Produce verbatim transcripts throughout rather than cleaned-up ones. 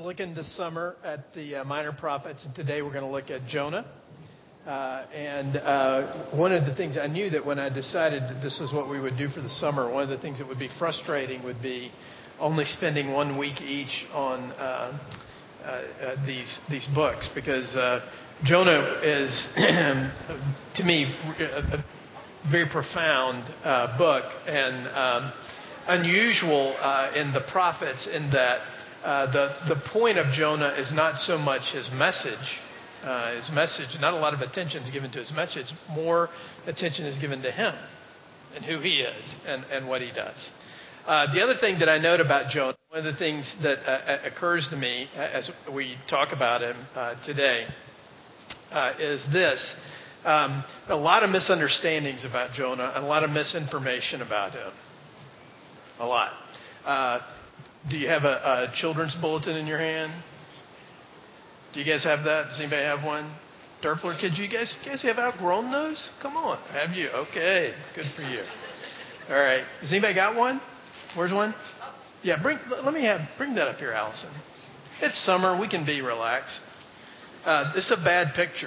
looking this summer at the uh, minor prophets, and today we're going to look at Jonah. Uh, and uh, one of the things I knew that when I decided that this was what we would do for the summer, one of the things that would be frustrating would be only spending one week each on uh, uh, uh, these these books, because uh, Jonah is, to me, a, a very profound uh, book and um, unusual uh, in the prophets, in that uh, the the point of Jonah is not so much his message. Uh, his message, not a lot of attention is given to his message. More attention is given to him and who he is and, and what he does. Uh, the other thing that I note about Jonah, one of the things that uh, occurs to me as we talk about him uh, today, uh, is this. Um, a lot of misunderstandings about Jonah and a lot of misinformation about him. A lot. Uh, do you have a, a children's bulletin in your hand? Do you guys have that? Does anybody have one? Derfler kids, you guys, you guys have outgrown those? Come on. Have you? Okay. Good for you. All right. Has anybody got one? Where's one? Yeah, bring, let me have, bring that up here, Allison. It's summer. We can be relaxed. Uh, this is a bad picture.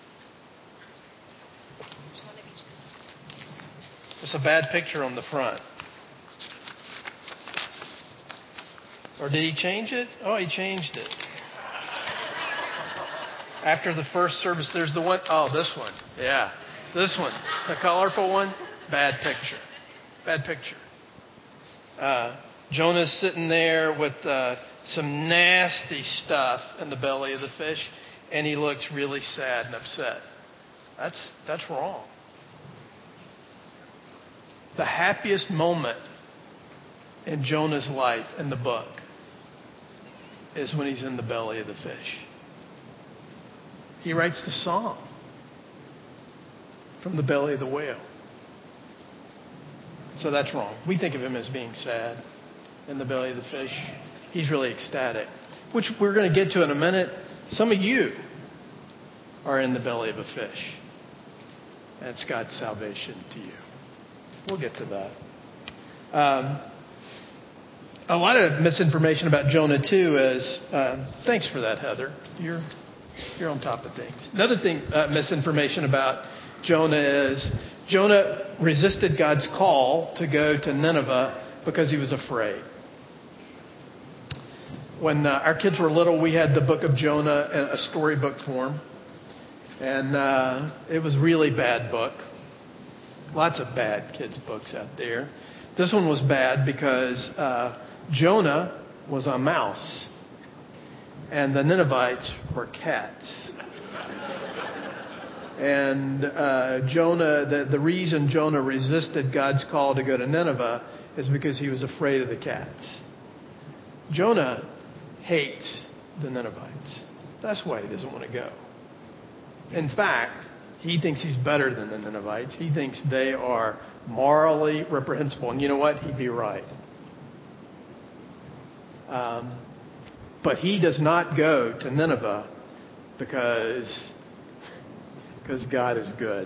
It's a bad picture on the front. Or did he change it? Oh, he changed it. After the first service, there's the one, oh, this one. Yeah, this one. The colorful one, bad picture. Bad picture. Uh, Jonah's sitting there with uh, some nasty stuff in the belly of the fish, and he looks really sad and upset. That's, that's wrong. The happiest moment in Jonah's life in the book is when he's in the belly of the fish. He writes the song from the belly of the whale. So that's wrong. We think of him as being sad in the belly of the fish. He's really ecstatic, which we're going to get to in a minute. Some of you are in the belly of a fish. That's God's salvation to you. We'll get to that. Um, a lot of misinformation about Jonah, too, is, uh, thanks for that, Heather. You're... You're on top of things. Another thing, uh, misinformation about Jonah is Jonah resisted God's call to go to Nineveh because he was afraid. When uh, our kids were little, we had the book of Jonah in a storybook form. And uh, it was a really bad book. Lots of bad kids' books out there. This one was bad because uh, Jonah was a mouse. And the Ninevites were cats. And uh, Jonah, the, the reason Jonah resisted God's call to go to Nineveh is because he was afraid of the cats. Jonah hates the Ninevites. That's why he doesn't want to go. In fact, he thinks he's better than the Ninevites. He thinks they are morally reprehensible. And you know what? He'd be right. Um... But he does not go to Nineveh because, because God is good.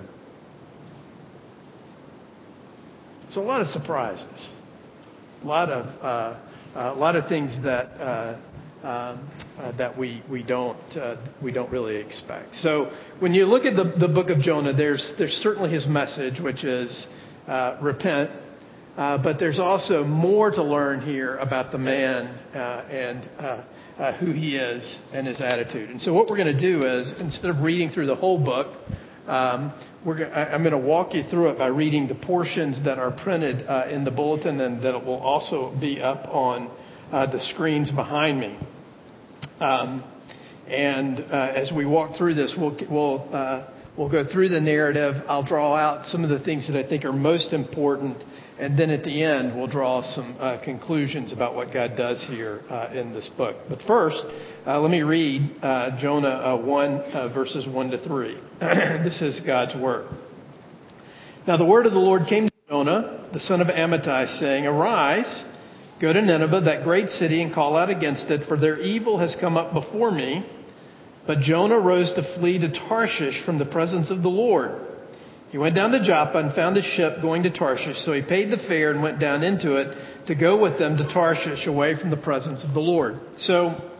So a lot of surprises, a lot of uh, a lot of things that uh, um, uh, that we we don't uh, we don't really expect. So when you look at the the book of Jonah, there's there's certainly his message, which is uh, repent. Uh, but there's also more to learn here about the man uh, and uh, uh, who he is and his attitude. And so what we're going to do is, instead of reading through the whole book, um, we're go- I- I'm going to walk you through it by reading the portions that are printed uh, in the bulletin, and that will also be up on uh, the screens behind me. Um, and uh, as we walk through this, we'll we'll uh, we'll go through the narrative. I'll draw out some of the things that I think are most important. And then at the end, we'll draw some uh, conclusions about what God does here uh, in this book. But first, uh, let me read uh, Jonah uh, one, uh, verses one to three. This is God's word. Now the word of the Lord came to Jonah, the son of Amittai, saying, Arise, go to Nineveh, that great city, and call out against it, for their evil has come up before me. But Jonah rose to flee to Tarshish from the presence of the Lord. He went down to Joppa and found a ship going to Tarshish, so he paid the fare and went down into it to go with them to Tarshish away from the presence of the Lord. So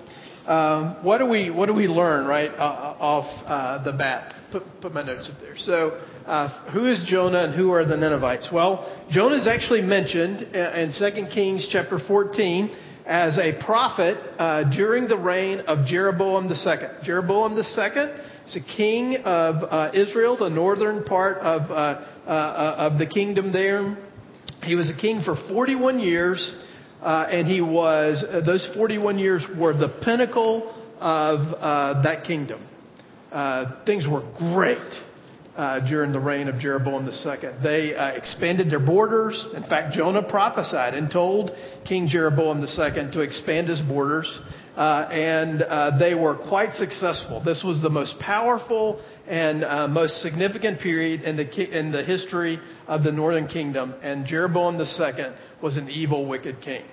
um, what do we what do we learn right uh, off uh, the bat? Put put my notes up there. So, uh, who is Jonah and who are the Ninevites? Well, Jonah is actually mentioned in Second Kings chapter fourteen as a prophet uh, during the reign of Jeroboam the second. Jeroboam the second is a king of uh, Israel, the northern part of uh, uh, of the kingdom there. He was a king for forty-one years. Uh, and he was, uh, those forty-one years were the pinnacle of uh, that kingdom. Uh, things were great uh, during the reign of Jeroboam the second. They uh, expanded their borders. In fact, Jonah prophesied and told King Jeroboam the second to expand his borders. Uh, and uh, they were quite successful. This was the most powerful and uh, most significant period in the ki- in the history of the northern kingdom. And Jeroboam the second was an evil, wicked king.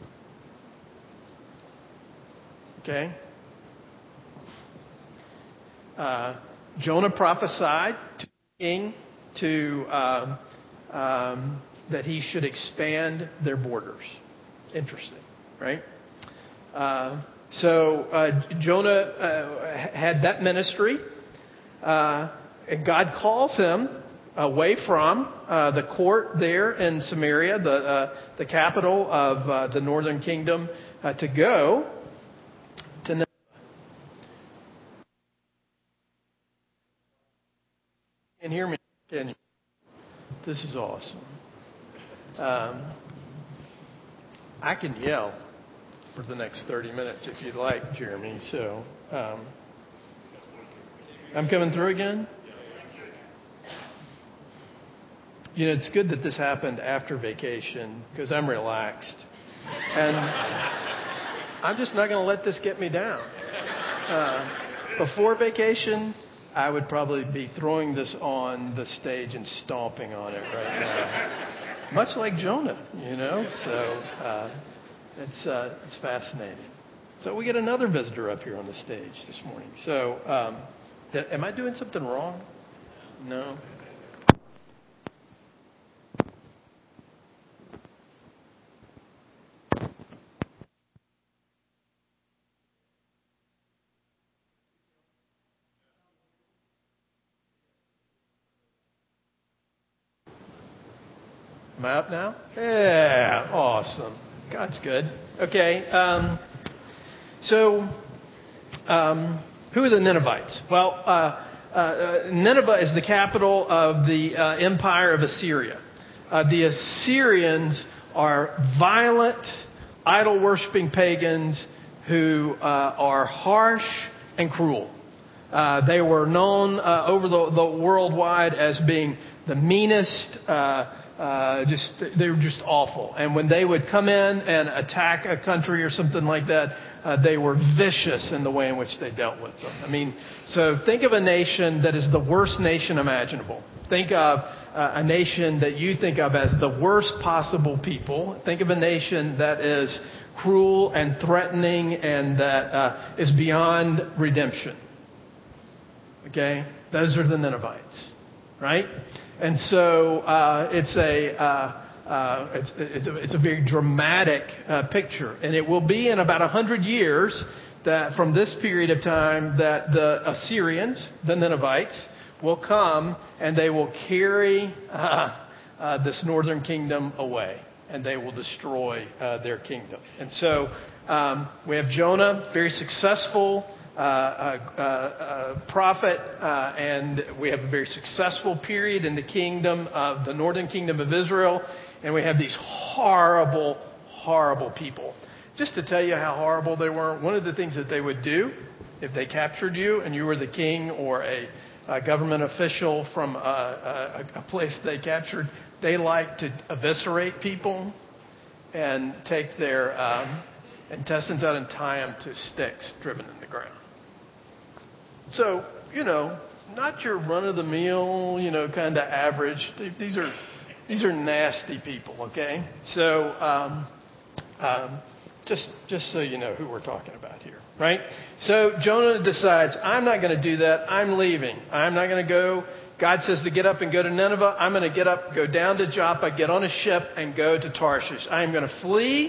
Okay? Uh, Jonah prophesied to the king to um, um, that he should expand their borders. Interesting, right? Uh, so uh, Jonah uh, had that ministry, uh, and God calls him away from uh, the court there in Samaria, the uh, the capital of uh, the northern kingdom, uh, to go to Nineveh. Can you hear me? Can you? This is awesome. Um, I can yell for the next thirty minutes if you'd like, Jeremy. So um, I'm coming through again. You know, it's good that this happened after vacation because I'm relaxed. And I'm just not going to let this get me down. Uh, before vacation, I would probably be throwing this on the stage and stomping on it right now. Much like Jonah, you know. So uh, it's, uh, it's fascinating. So we get another visitor up here on the stage this morning. So um, th- am I doing something wrong? No? Am I up now? Yeah, awesome. God's good. Okay, um, so um, who are the Ninevites? Well, uh, uh, Nineveh is the capital of the uh, empire of Assyria. Uh, the Assyrians are violent, idol-worshiping pagans who uh, are harsh and cruel. Uh, they were known uh, over the, the worldwide as being the meanest. Uh, Uh, just they were just awful. And when they would come in and attack a country or something like that, uh, they were vicious in the way in which they dealt with them. I mean, so think of a nation that is the worst nation imaginable. Think of uh, a nation that you think of as the worst possible people. Think of a nation that is cruel and threatening and that uh, is beyond redemption. Okay? Those are the Ninevites, right? And so uh, it's a uh, uh, it's, it's a it's a very dramatic uh, picture, and it will be in about a hundred years that from this period of time that the Assyrians, the Ninevites, will come and they will carry uh, uh, this northern kingdom away, and they will destroy uh, their kingdom. And so um, we have Jonah, very successful. Uh, uh, uh, prophet, uh, and we have a very successful period in the kingdom of the northern kingdom of Israel, and we have these horrible, horrible people. Just to tell you how horrible they were, one of the things that they would do if they captured you and you were the king or a, a government official from a, a, a place they captured, they liked to eviscerate people and take their um, intestines out and tie them to sticks driven in the ground. So, you know, not your run-of-the-mill, you know, kind of average. These are these are nasty people, okay? So, um, um, just just so you know who we're talking about here, right? So Jonah decides, I'm not going to do that. I'm leaving. I'm not going to go. God says to get up and go to Nineveh. I'm going to get up, go down to Joppa, get on a ship, and go to Tarshish. I'm going to flee.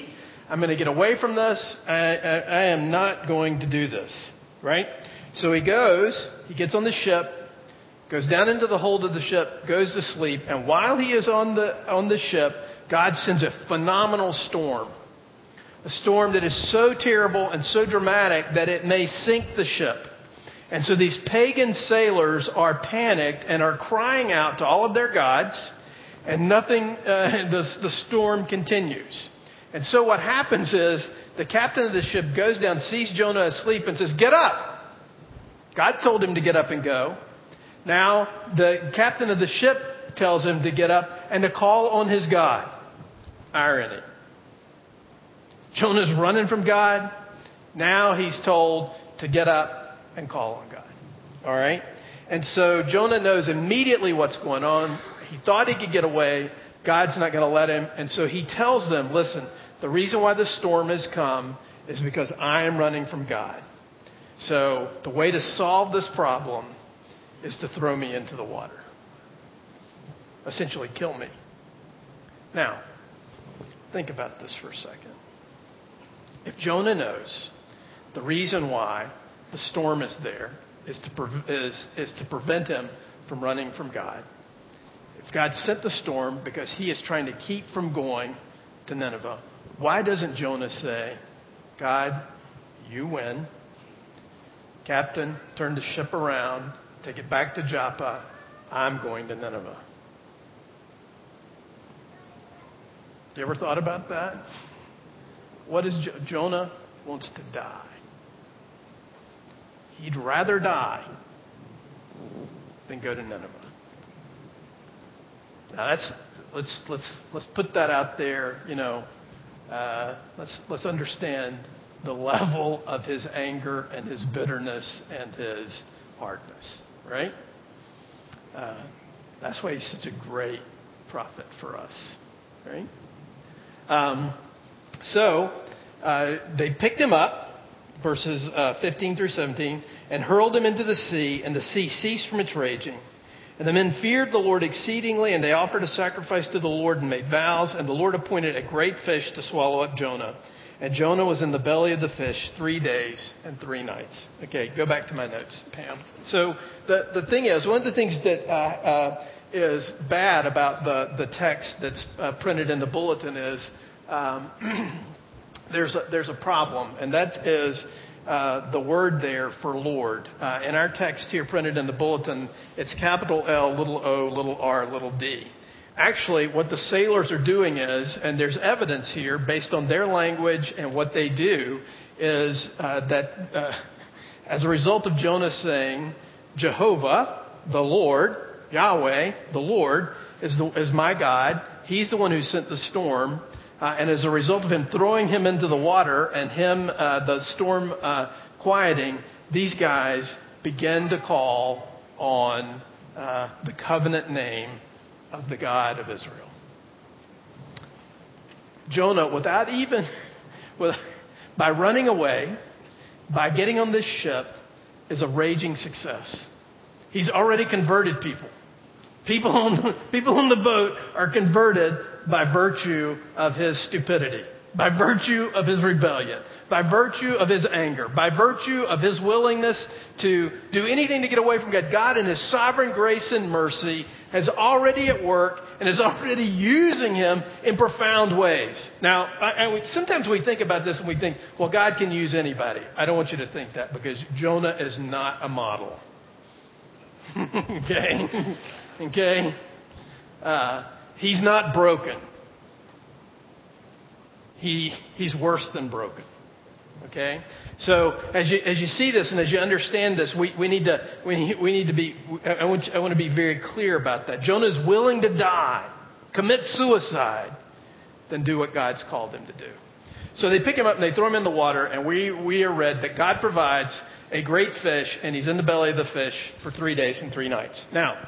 I'm going to get away from this. I, I, I am not going to do this, right? So he goes, he gets on the ship, goes down into the hold of the ship, goes to sleep. And while he is on the, on the ship, God sends a phenomenal storm. A storm that is so terrible and so dramatic that it may sink the ship. And so these pagan sailors are panicked and are crying out to all of their gods, and nothing, uh, the, the storm continues. And so what happens is the captain of the ship goes down, sees Jonah asleep, and says, "Get up." God told him to get up and go. Now the captain of the ship tells him to get up and to call on his God. Irony. Jonah's running from God. Now he's told to get up and call on God. All right? And so Jonah knows immediately what's going on. He thought he could get away. God's not going to let him. And so he tells them, listen, the reason why the storm has come is because I am running from God. So the way to solve this problem is to throw me into the water. Essentially kill me. Now, think about this for a second. If Jonah knows the reason why the storm is there is to, pre- is, is to prevent him from running from God, if God sent the storm because he is trying to keep from going to Nineveh, why doesn't Jonah say, God, you win. Captain, turn the ship around, take it back to Joppa. I'm going to Nineveh. You ever thought about that? What is jo- Jonah wants to die. He'd rather die than go to Nineveh. Now that's let's let's let's put that out there. You know, uh, let's let's understand the level of his anger and his bitterness and his hardness. Right? Uh, that's why he's such a great prophet for us. Right? Um, so uh, they picked him up. Verses uh, fifteen through seventeen, and hurled him into the sea, and the sea ceased from its raging. And the men feared the Lord exceedingly, and they offered a sacrifice to the Lord and made vows. And the Lord appointed a great fish to swallow up Jonah. And Jonah was in the belly of the fish three days and three nights. Okay, go back to my notes, Pam. So the, the thing is, one of the things that uh, uh, is bad about the, the text that's uh, printed in the bulletin is um, there's, a, there's a problem, and that is uh, the word there for Lord. Uh, in our text here printed in the bulletin, it's capital L, little o, little r, little d. Actually, what the sailors are doing is, and there's evidence here based on their language and what they do, is uh, that uh, as a result of Jonah saying, Jehovah, the Lord, Yahweh, the Lord, is, the, is my God. He's the one who sent the storm. Uh, and as a result of him throwing him into the water and him, uh, the storm uh, quieting, these guys begin to call on uh, the covenant name of the God of Israel. Jonah, without even, with, by running away, by getting on this ship, is a raging success. He's already converted people. People on the, people on the boat are converted by virtue of his stupidity, by virtue of his rebellion, by virtue of his anger, by virtue of his willingness to do anything to get away from God. God in his sovereign grace and mercy is already at work and is already using him in profound ways. Now, I, I, sometimes we think about this and we think, well, God can use anybody. I don't want you to think that, because Jonah is not a model. Okay? Okay? Uh, he's not broken. He he's worse than broken. Okay? So as you as you see this and as you understand this, we, we need to we we need to be I want you, I want to be very clear about that. Jonah is willing to die, commit suicide, than do what God's called him to do. So they pick him up and they throw him in the water, and we we are read that God provides a great fish, and he's in the belly of the fish for three days and three nights. Now,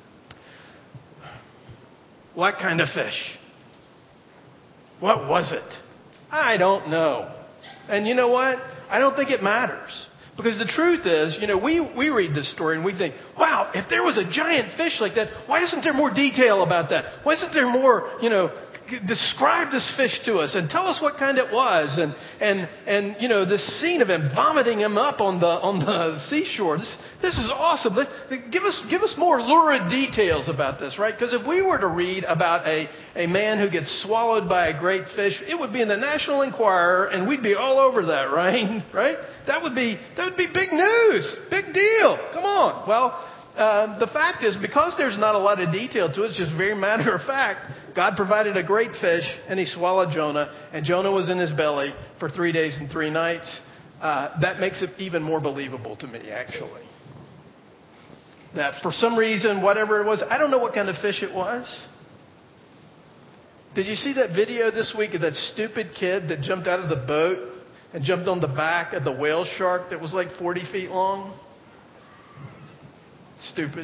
what kind of fish? What was it? I don't know. And you know what? I don't think it matters. Because the truth is, you know, we, we read this story and we think, wow, if there was a giant fish like that, why isn't there more detail about that? Why isn't there more, you know, describe this fish to us and tell us what kind it was. And, and, and you know, this scene of him vomiting him up on the, on the seashore. This, this is awesome. Let, give us, give us more lurid details about this, right? Because if we were to read about a, a man who gets swallowed by a great fish, it would be in the National Enquirer and we'd be all over that, right? Right? That would be, that would be big news. Big deal. Come on. Well, Uh, the fact is, because there's not a lot of detail to it, it's just very matter of fact, God provided a great fish, and he swallowed Jonah, and Jonah was in his belly for three days and three nights. Uh, that makes it even more believable to me, actually. That for some reason, whatever it was, I don't know what kind of fish it was. Did you see that video this week of that stupid kid that jumped out of the boat and jumped on the back of the whale shark that was like forty feet long? Stupid.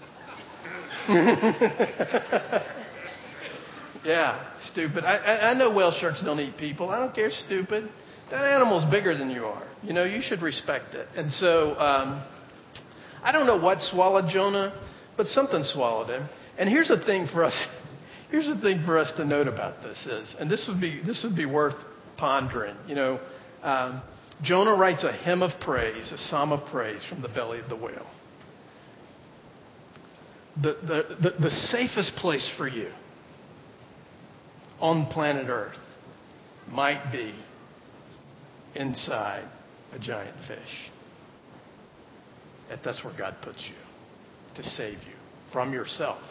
Yeah, stupid. I, I, I know whale sharks don't eat people. I don't care, stupid. That animal's bigger than you are. You know, you should respect it. And so, um, I don't know what swallowed Jonah, but something swallowed him. And here's the thing for us. Here's the thing for us to note about this is, and this would be this would be worth pondering. You know, um, Jonah writes a hymn of praise, a psalm of praise from the belly of the whale. The, the, the, the safest place for you on planet Earth might be inside a giant fish. That that's where God puts you to save you from yourself.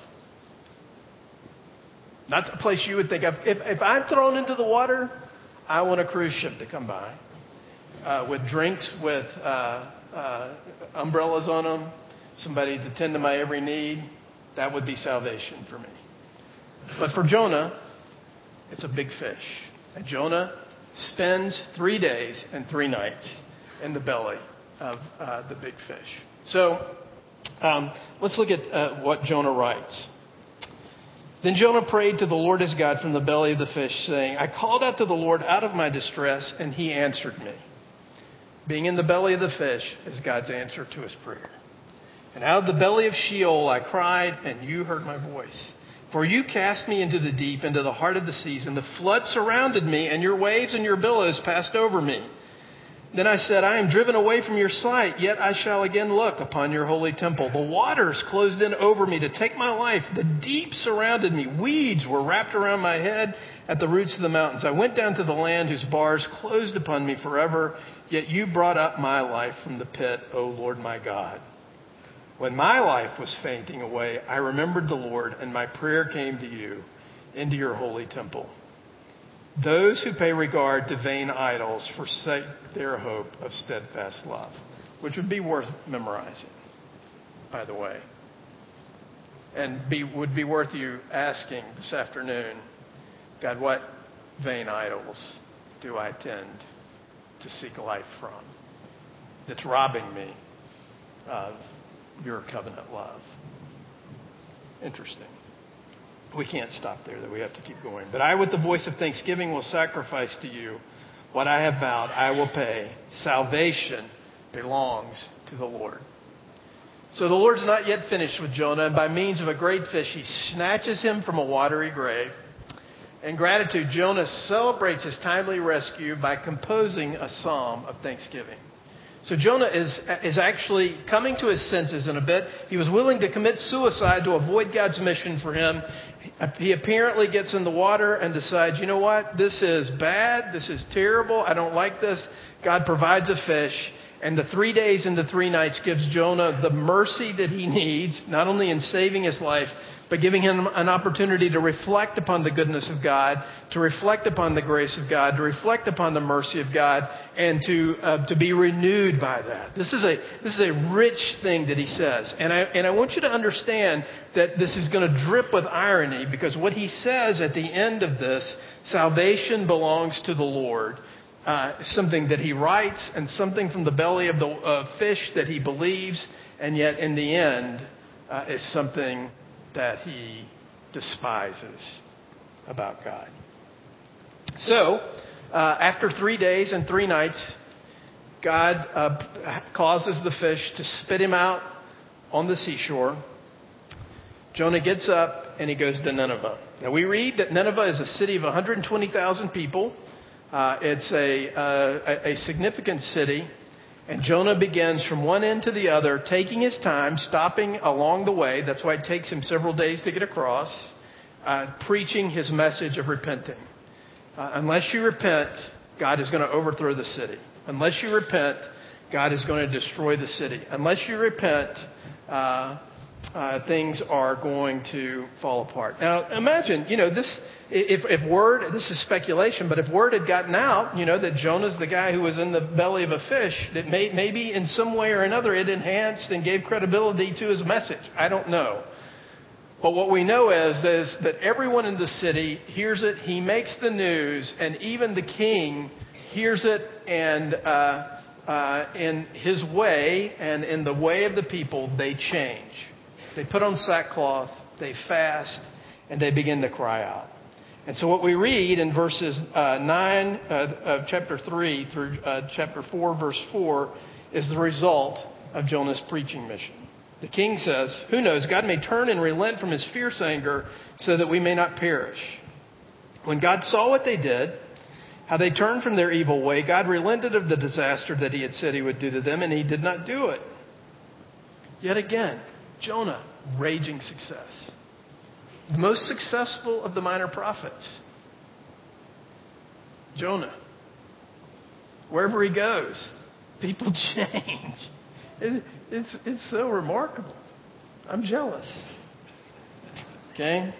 Not a place you would think of. If, if I'm thrown into the water, I want a cruise ship to come by uh, with drinks, with uh, uh, umbrellas on them, somebody to tend to my every need. That would be salvation for me. But for Jonah, it's a big fish. And Jonah spends three days and three nights in the belly of uh, the big fish. So um, let's look at uh, what Jonah writes. Then Jonah prayed to the Lord his God from the belly of the fish, saying, I called out to the Lord out of my distress, and he answered me. Being in the belly of the fish is God's answer to his prayer. And out of the belly of Sheol I cried, and you heard my voice. For you cast me into the deep, into the heart of the seas, and the flood surrounded me, and your waves and your billows passed over me. Then I said, I am driven away from your sight, yet I shall again look upon your holy temple. The waters closed in over me to take my life. The deep surrounded me. Weeds were wrapped around my head at the roots of the mountains. I went down to the land whose bars closed upon me forever, yet you brought up my life from the pit, O Lord my God. When my life was fainting away, I remembered the Lord, and my prayer came to you into your holy temple. Those who pay regard to vain idols forsake their hope of steadfast love, which would be worth memorizing, by the way. And be, would be worth you asking this afternoon, God, what vain idols do I tend to seek life from that's robbing me of your covenant love? Interesting. We can't stop there, though. We have to keep going. But I, with the voice of thanksgiving, will sacrifice to you what I have vowed. I will pay. Salvation belongs to the Lord. So the Lord's not yet finished with Jonah, and by means of a great fish, he snatches him from a watery grave. In gratitude, Jonah celebrates his timely rescue by composing a psalm of thanksgiving. So Jonah is is actually coming to his senses in a bit. He was willing to commit suicide to avoid God's mission for him. He apparently gets in the water and decides, you know what? This is bad. This is terrible. I don't like this. God provides a fish. And the three days and the three nights gives Jonah the mercy that he needs, not only in saving his life, but giving him an opportunity to reflect upon the goodness of God, to reflect upon the grace of God, to reflect upon the mercy of God, and to uh, to be renewed by that. This is a this is a rich thing that he says, and I and I want you to understand that this is going to drip with irony, because what he says at the end of this, salvation belongs to the Lord, uh, something that he writes, and something from the belly of the uh, fish that he believes, and yet in the end uh, is something that he despises about God. So, uh, after three days and three nights, God uh, causes the fish to spit him out on the seashore. Jonah gets up and he goes to Nineveh. Now we read that Nineveh is a city of one hundred twenty thousand people. Uh, it's a, uh, a, a significant city. And Jonah begins from one end to the other, taking his time, stopping along the way. That's why it takes him several days to get across, uh, preaching his message of repenting. Uh, unless you repent, God is going to overthrow the city. Unless you repent, God is going to destroy the city. Unless you repent, uh, uh, things are going to fall apart. Now, imagine, you know, this, if, if word, this is speculation, but if word had gotten out, you know, that Jonah's the guy who was in the belly of a fish, that may, maybe in some way or another it enhanced and gave credibility to his message. I don't know. But what we know is, is that everyone in the city hears it, he makes the news, and even the king hears it, and uh, uh, in his way and in the way of the people, they change. They put on sackcloth, they fast, and they begin to cry out. And so what we read in verses uh, nine uh, of chapter three through uh, chapter four, verse four, is the result of Jonah's preaching mission. The king says, "Who knows, God may turn and relent from his fierce anger so that we may not perish." When God saw what they did, how they turned from their evil way, God relented of the disaster that he had said he would do to them, and he did not do it. Yet again, Jonah, raging success. The most successful of the minor prophets. Jonah. Wherever he goes, people change. It, it's, it's so remarkable. I'm jealous. Okay?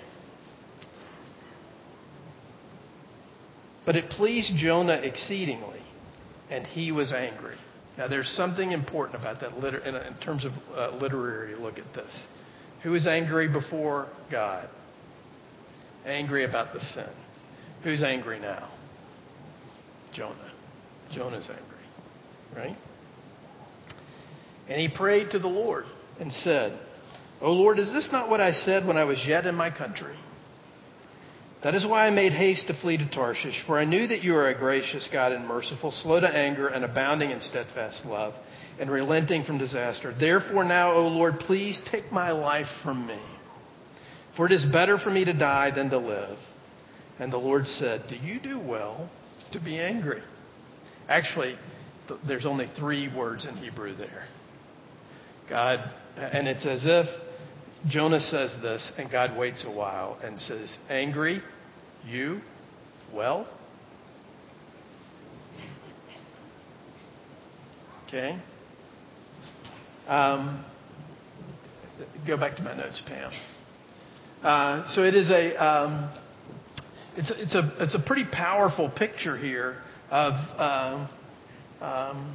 But it pleased Jonah exceedingly, and he was angry. Now, there's something important about that liter- in, in terms of uh, literary look at this. Who is angry before God? Angry about the sin. Who's angry now? Jonah. Jonah's angry, right? And he prayed to the Lord and said, "O Lord, is this not what I said when I was yet in my country? That is why I made haste to flee to Tarshish, for I knew that you are a gracious God and merciful, slow to anger and abounding in steadfast love, and relenting from disaster. Therefore now, O Lord, please take my life from me. For it is better for me to die than to live." And the Lord said, "Do you do well to be angry?" Actually, there's only three words in Hebrew there. God, and it's as if Jonah says this, and God waits a while and says, "Angry? You? Well?" Okay. Um, go back to my notes, Pam. Uh, so it is a, um, it's it's a it's a pretty powerful picture here of um, um,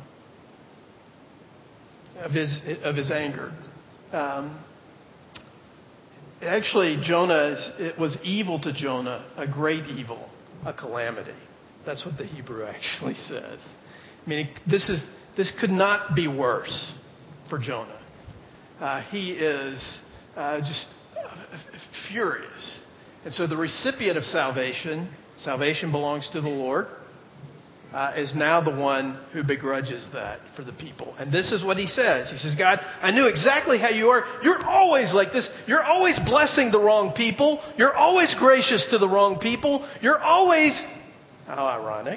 of his of his anger. Um, actually, Jonah is, it was evil to Jonah, a great evil, a calamity. That's what the Hebrew actually says. I mean, this is this could not be worse for Jonah. Uh, he is uh, just furious. And so the recipient of salvation, salvation belongs to the Lord, uh, is now the one who begrudges that for the people. And this is what he says. He says, "God, I knew exactly how you are. You're always like this. You're always blessing the wrong people. You're always gracious to the wrong people. You're always..." How ironic.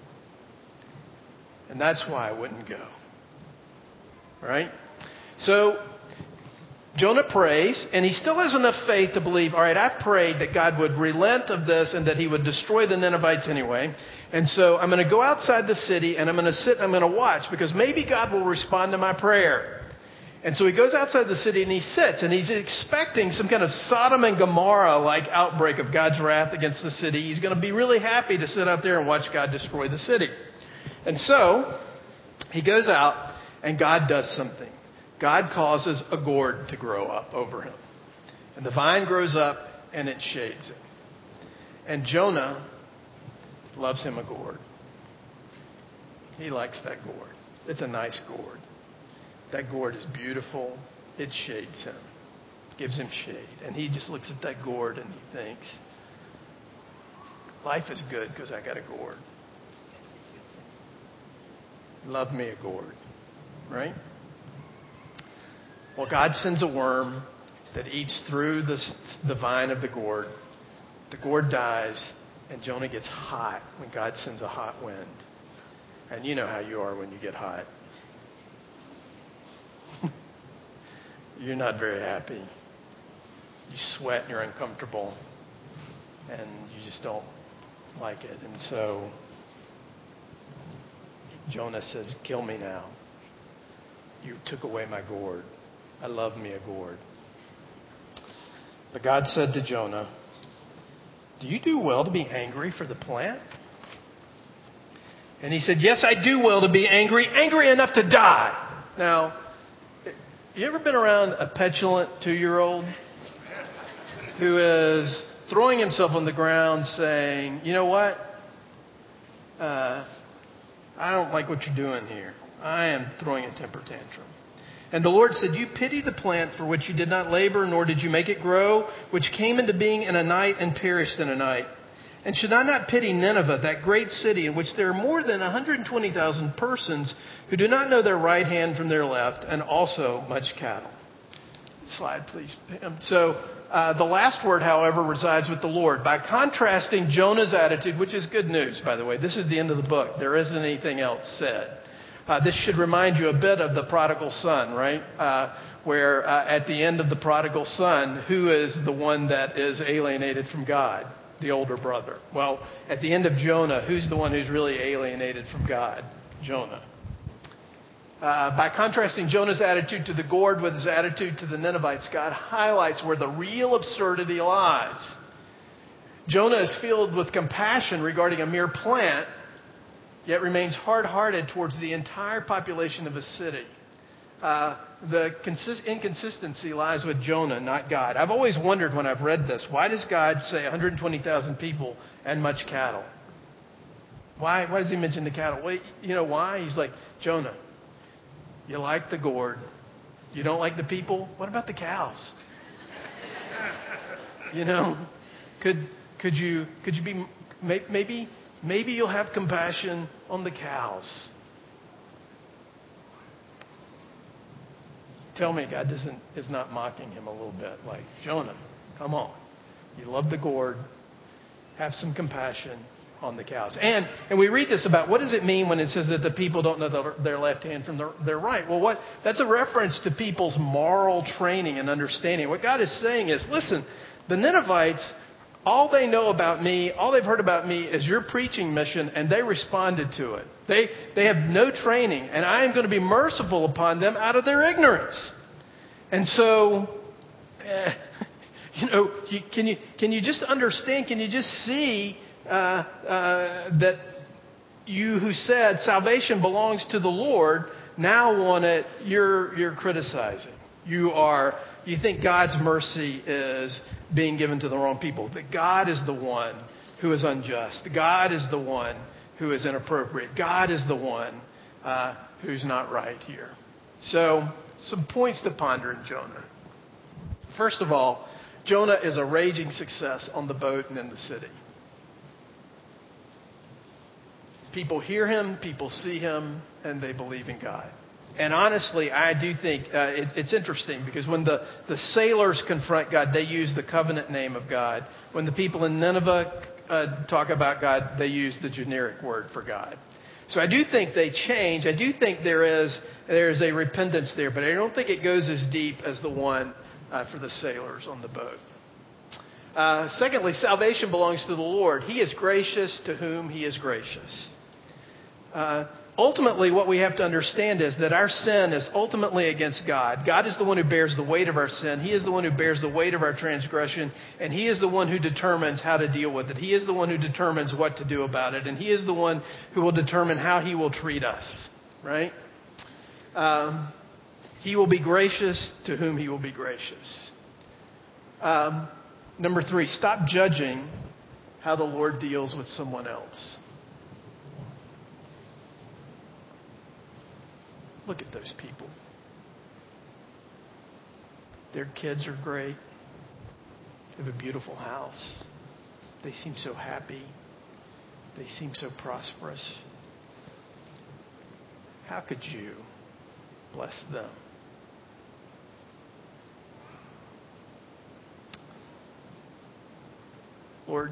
And that's why I wouldn't go. Right? So Jonah prays, and he still has enough faith to believe, all right, I've prayed that God would relent of this and that he would destroy the Ninevites anyway. And so I'm going to go outside the city, and I'm going to sit and I'm going to watch, because maybe God will respond to my prayer. And so he goes outside the city and he sits, and he's expecting some kind of Sodom and Gomorrah-like outbreak of God's wrath against the city. He's going to be really happy to sit out there and watch God destroy the city. And so he goes out, and God does something. God causes a gourd to grow up over him. And the vine grows up, and it shades him. And Jonah loves him a gourd. He likes that gourd. It's a nice gourd. That gourd is beautiful. It shades him. Gives him shade. And he just looks at that gourd and he thinks, life is good because I got a gourd. Love me a gourd. Right? Well, God sends a worm, that eats through the, the vine of the gourd. The gourd dies, and Jonah gets hot when God sends a hot wind. And you know how you are when you get hot. You're not very happy. You sweat and you're uncomfortable. And you just don't like it. And so Jonah says, kill me now. You took away my gourd. I love me a gourd. But God said to Jonah, do you do well to be angry for the plant? And he said, yes, I do well to be angry, angry enough to die. Now, you ever been around a petulant two-year-old who is throwing himself on the ground saying, you know what? Uh, I don't like what you're doing here. I am throwing a temper tantrum. And the Lord said, you pity the plant for which you did not labor, nor did you make it grow, which came into being in a night and perished in a night. And should I not pity Nineveh, that great city in which there are more than one hundred twenty thousand persons who do not know their right hand from their left, and also much cattle? Slide, please, Pam. So uh, the last word, however, resides with the Lord. By contrasting Jonah's attitude, which is good news, by the way. This is the end of the book. There isn't anything else said. Uh, this should remind you a bit of the prodigal son, right? Uh, where uh, at the end of the prodigal son, who is the one that is alienated from God? The older brother. Well, at the end of Jonah, who's the one who's really alienated from God? Jonah. Uh, by contrasting Jonah's attitude to the gourd with his attitude to the Ninevites, God highlights where the real absurdity lies. Jonah is filled with compassion regarding a mere plant, yet remains hard-hearted towards the entire population of a city. Uh, the consist- inconsistency lies with Jonah, not God. I've always wondered when I've read this, why does God say one hundred twenty thousand people and much cattle? Why, why does he mention the cattle? Well, you know why? He's like, Jonah, you like the gourd. You don't like the people? What about the cows? You know, could could you could you be maybe maybe you'll have compassion on the cows. Tell me God doesn't is not mocking him a little bit, like, Jonah, come on. You love the gourd. Have some compassion on the cows. And and we read this about what does it mean when it says that the people don't know their, their left hand from their, their right? Well, what that's a reference to people's moral training and understanding. What God is saying is, listen, the Ninevites, all they know about me, all they've heard about me is your preaching mission, and they responded to it. They they have no training, and I am going to be merciful upon them out of their ignorance. And so, eh, you know, you, can you can you just understand? Can you just see uh, uh, that you who said salvation belongs to the Lord now want it? You're you're criticizing. You are. You think God's mercy is being given to the wrong people. That God is the one who is unjust. God is the one who is inappropriate. God is the one uh, who's not right here. So, some points to ponder in Jonah. First of all, Jonah is a raging success on the boat and in the city. People hear him, people see him, and they believe in God. And honestly, I do think uh, it, it's interesting because when the, the sailors confront God, they use the covenant name of God. When the people in Nineveh uh, talk about God, they use the generic word for God. So I do think they change. I do think there is there is a repentance there, but I don't think it goes as deep as the one uh, for the sailors on the boat. Uh, secondly, salvation belongs to the Lord. He is gracious to whom he is gracious. Uh, Ultimately, what we have to understand is that our sin is ultimately against God. God is the one who bears the weight of our sin. He is the one who bears the weight of our transgression. And He is the one who determines how to deal with it. He is the one who determines what to do about it. And He is the one who will determine how He will treat us. Right? Um, he will be gracious to whom He will be gracious. Um, number three, stop judging how the Lord deals with someone else. Look at those people. Their kids are great. They have a beautiful house. They seem so happy. They seem so prosperous. How could you bless them? Lord,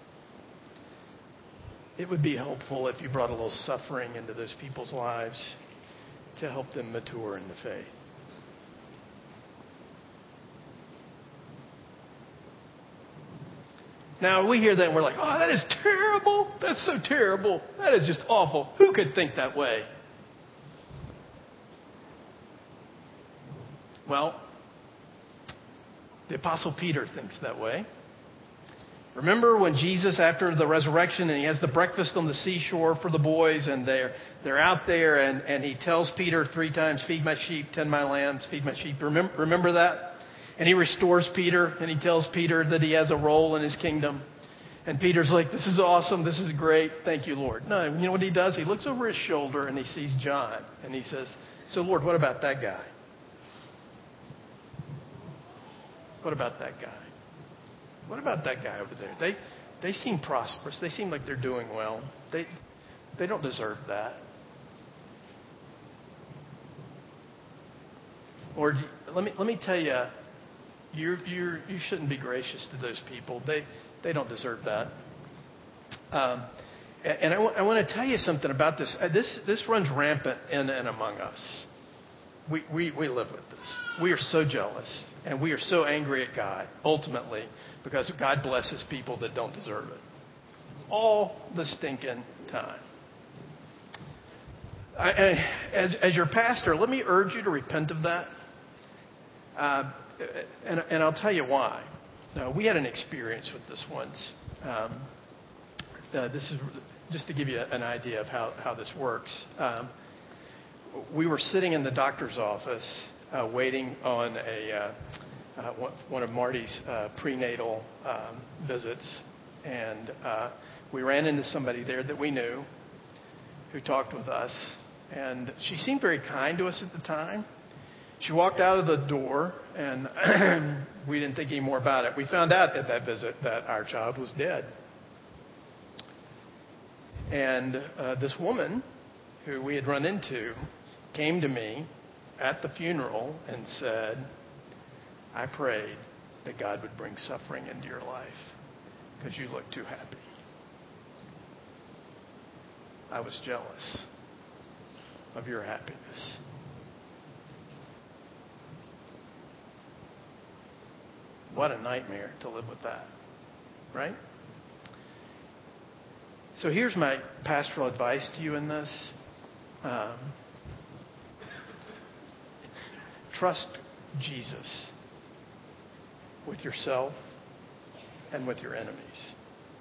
it would be helpful if you brought a little suffering into those people's lives to help them mature in the faith. Now, we hear that and we're like, oh, that is terrible. That's so terrible. That is just awful. Who could think that way? Well, the Apostle Peter thinks that way. Remember when Jesus, after the resurrection, and he has the breakfast on the seashore for the boys, and they're they're out there, and, and he tells Peter three times, feed my sheep, tend my lambs, feed my sheep. Remember, remember that? And he restores Peter, and he tells Peter that he has a role in his kingdom. And Peter's like, this is awesome, this is great, thank you, Lord. No, you know what he does? He looks over his shoulder, and he sees John, and he says, so Lord, what about that guy? What about that guy? What about that guy over there? They they seem prosperous. They seem like they're doing well. They they don't deserve that. Lord, let me let me tell you, you you you shouldn't be gracious to those people. They they don't deserve that. Um, and and I, w- I want to tell you something about this. Uh, this this runs rampant in and among us. We, we we live with this. We are so jealous, and we are so angry at God, ultimately, because God blesses people that don't deserve it. All the stinking time. I, I, as, as your pastor, let me urge you to repent of that. Uh, and, and I'll tell you why. Now, we had an experience with this once. Um, uh, this is just to give you an idea of how, how this works. Um, We were sitting in the doctor's office uh, waiting on a uh, uh, one of Marty's uh, prenatal um, visits, and uh, we ran into somebody there that we knew who talked with us, and she seemed very kind to us at the time. She walked out of the door, and we didn't think any more about it. We found out at that visit that our child was dead. And uh, this woman who we had run into came to me at the funeral and said, I prayed that God would bring suffering into your life because you look too happy. I was jealous of your happiness. What a nightmare to live with that, right? So here's my pastoral advice to you in this. Um, trust Jesus with yourself and with your enemies.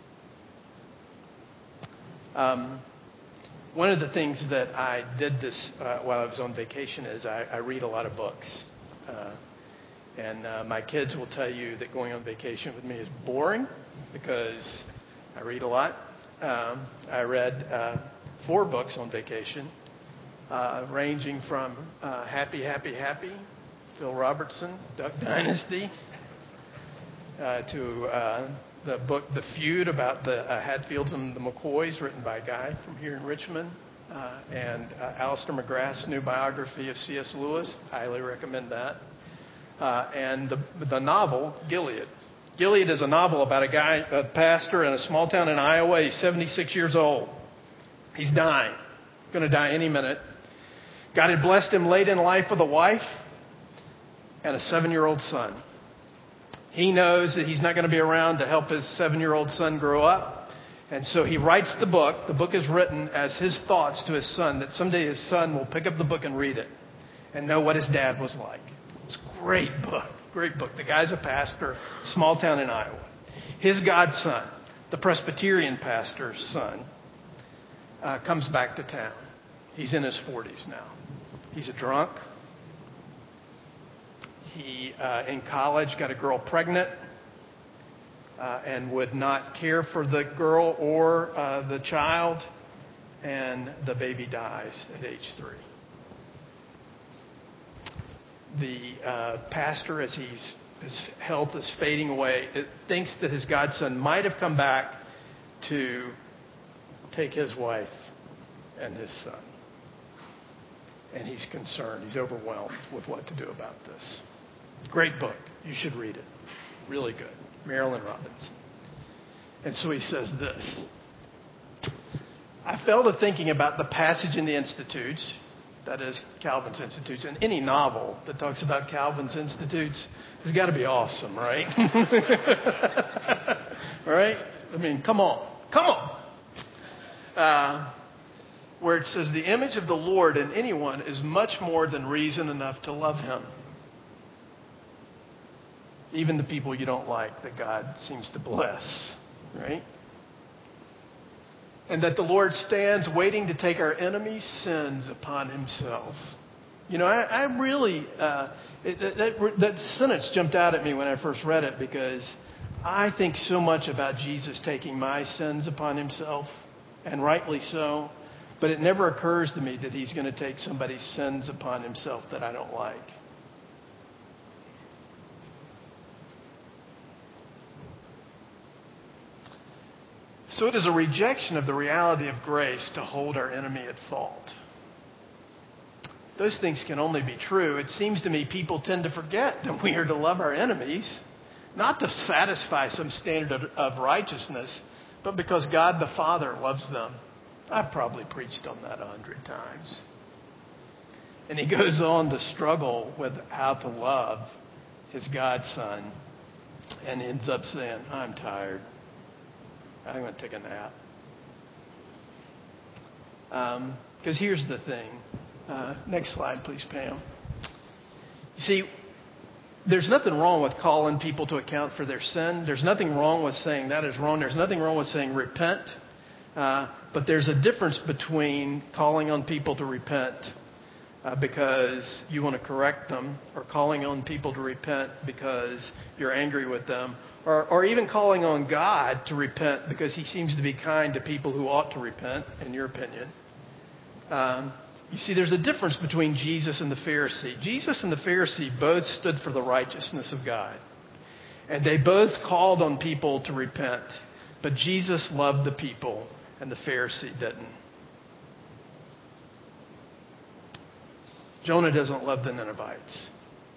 Um, one of the things that I did this uh, while I was on vacation is I, I read a lot of books. Uh, and uh, my kids will tell you that going on vacation with me is boring because I read a lot. Um, I read uh, four books on vacation. Uh, ranging from uh, Happy, Happy, Happy, Phil Robertson, Duck Dynasty, uh, to uh, the book The Feud about the uh, Hatfields and the McCoys, written by a guy from here in Richmond, uh, and uh, Alistair McGrath's new biography of C S Lewis. Highly recommend that. Uh, and the, the novel, Gilead. Gilead is a novel about a guy, a pastor in a small town in Iowa. He's seventy-six years old. He's dying. Going to die any minute. God had blessed him late in life with a wife and a seven-year-old son. He knows that he's not going to be around to help his seven-year-old son grow up. And so he writes the book. The book is written as his thoughts to his son, that someday his son will pick up the book and read it and know what his dad was like. It's a great book. Great book. The guy's a pastor, small town in Iowa. His godson, the Presbyterian pastor's son, uh, comes back to town. He's in his forties now. He's a drunk. He, uh, in college, got a girl pregnant uh, and would not care for the girl or uh, the child, and the baby dies at age three. The uh, pastor, as he's, his health is fading away, it thinks that his godson might have come back to take his wife and his son. And he's concerned. He's overwhelmed with what to do about this. Great book. You should read it. Really good. Marilynne Robinson. And so he says this. I fell to thinking about the passage in the Institutes, that is Calvin's Institutes, and any novel that talks about Calvin's Institutes has got to be awesome, right? Right? I mean, come on. Come on. Uh, where it says, the image of the Lord in anyone is much more than reason enough to love him. Even the people you don't like that God seems to bless, right? And that the Lord stands waiting to take our enemies' sins upon himself. You know, I, I really, uh, it, that, that sentence jumped out at me when I first read it because I think so much about Jesus taking my sins upon himself, and rightly so. But it never occurs to me that he's going to take somebody's sins upon himself that I don't like. So it is a rejection of the reality of grace to hold our enemy at fault. Those things can only be true. It seems to me people tend to forget that we are to love our enemies, not to satisfy some standard of, of righteousness, but because God the Father loves them. I've probably preached on that a hundred times. And he goes on to struggle with how to love his Godson and ends up saying, I'm tired. I'm going to take a nap. Because um, here's the thing. Uh, next slide, please, Pam. You see, there's nothing wrong with calling people to account for their sin. There's nothing wrong with saying that is wrong. There's nothing wrong with saying repent. Uh, but there's a difference between calling on people to repent uh, because you want to correct them, or calling on people to repent because you're angry with them, or, or even calling on God to repent because he seems to be kind to people who ought to repent, in your opinion. Um, you see, there's a difference between Jesus and the Pharisee. Jesus and the Pharisee both stood for the righteousness of God. And they both called on people to repent. But Jesus loved the people, and the Pharisee didn't. Jonah doesn't love the Ninevites.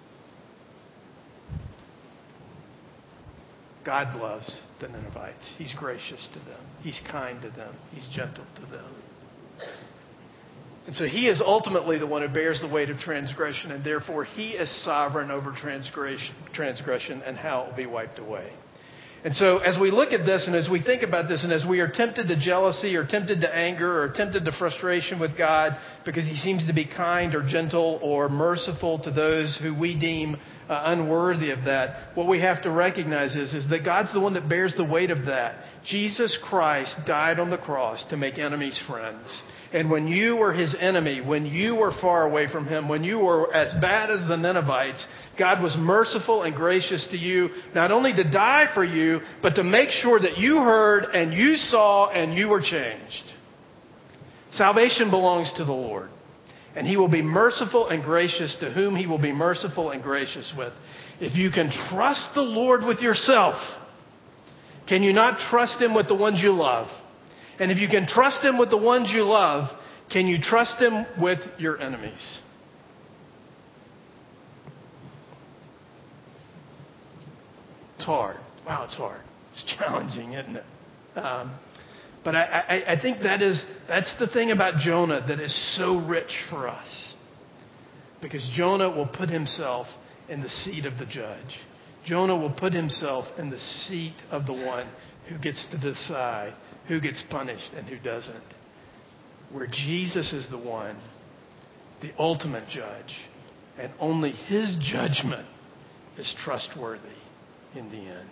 God loves the Ninevites. He's gracious to them. He's kind to them. He's gentle to them. And so he is ultimately the one who bears the weight of transgression, and therefore he is sovereign over transgression, transgression and how it will be wiped away. And so as we look at this and as we think about this and as we are tempted to jealousy or tempted to anger or tempted to frustration with God because he seems to be kind or gentle or merciful to those who we deem uh, unworthy of that, what we have to recognize is, is that God's the one that bears the weight of that. Jesus Christ died on the cross to make enemies friends. And when you were his enemy, when you were far away from him, when you were as bad as the Ninevites, God was merciful and gracious to you, not only to die for you, but to make sure that you heard and you saw and you were changed. Salvation belongs to the Lord. And he will be merciful and gracious to whom he will be merciful and gracious with. If you can trust the Lord with yourself, can you not trust him with the ones you love? And if you can trust him with the ones you love, can you trust him with your enemies? It's hard. Wow, it's hard. It's challenging, isn't it? Um, but I, I, I think that is that's the thing about Jonah that is so rich for us. Because Jonah will put himself in the seat of the judge. Jonah will put himself in the seat of the one who gets to decide who gets punished and who doesn't. Where Jesus is the one, the ultimate judge, and only his judgment is trustworthy in the end.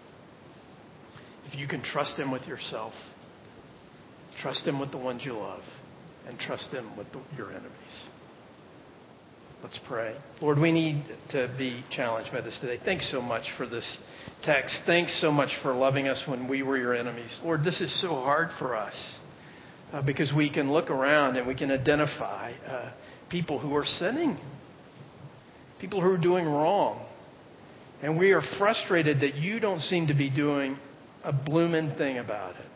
If you can trust him with yourself, trust him with the ones you love, and trust him with the, your enemies. Let's pray. Lord, we need to be challenged by this today. Thanks so much for this text. Thanks so much for loving us when we were your enemies. Lord, this is so hard for us uh, because we can look around and we can identify uh, people who are sinning, people who are doing wrong. And we are frustrated that you don't seem to be doing a bloomin' thing about it.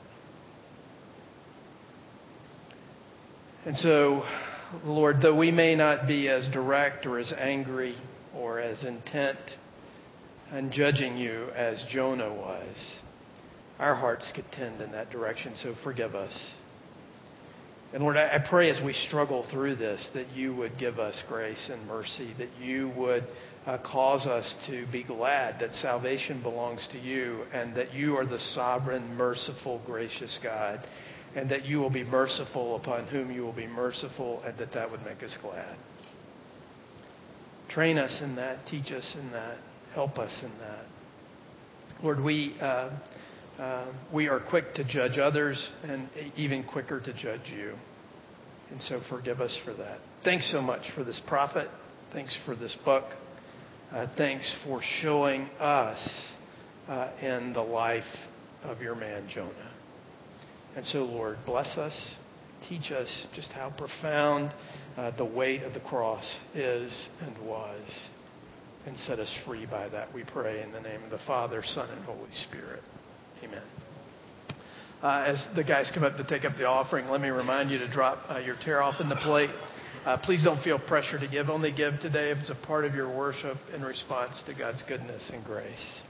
And so, Lord, though we may not be as direct or as angry or as intent on judging you as Jonah was, our hearts could tend in that direction. So forgive us. And Lord, I pray as we struggle through this that you would give us grace and mercy, that you would uh, cause us to be glad that salvation belongs to you and that you are the sovereign, merciful, gracious God, and that you will be merciful upon whom you will be merciful, and that that would make us glad. Train us in that. Teach us in that. Help us in that. Lord, we... Uh, Uh, we are quick to judge others and even quicker to judge you. And so forgive us for that. Thanks so much for this prophet. Thanks for this book. Uh, thanks for showing us uh, in the life of your man, Jonah. And so, Lord, bless us. Teach us just how profound uh, the weight of the cross is and was. And set us free by that, we pray, in the name of the Father, Son, and Holy Spirit. Amen. Uh, as the guys come up to take up the offering, let me remind you to drop uh, your tear off in the plate. Uh, please don't feel pressure to give. Only give today if it's a part of your worship in response to God's goodness and grace.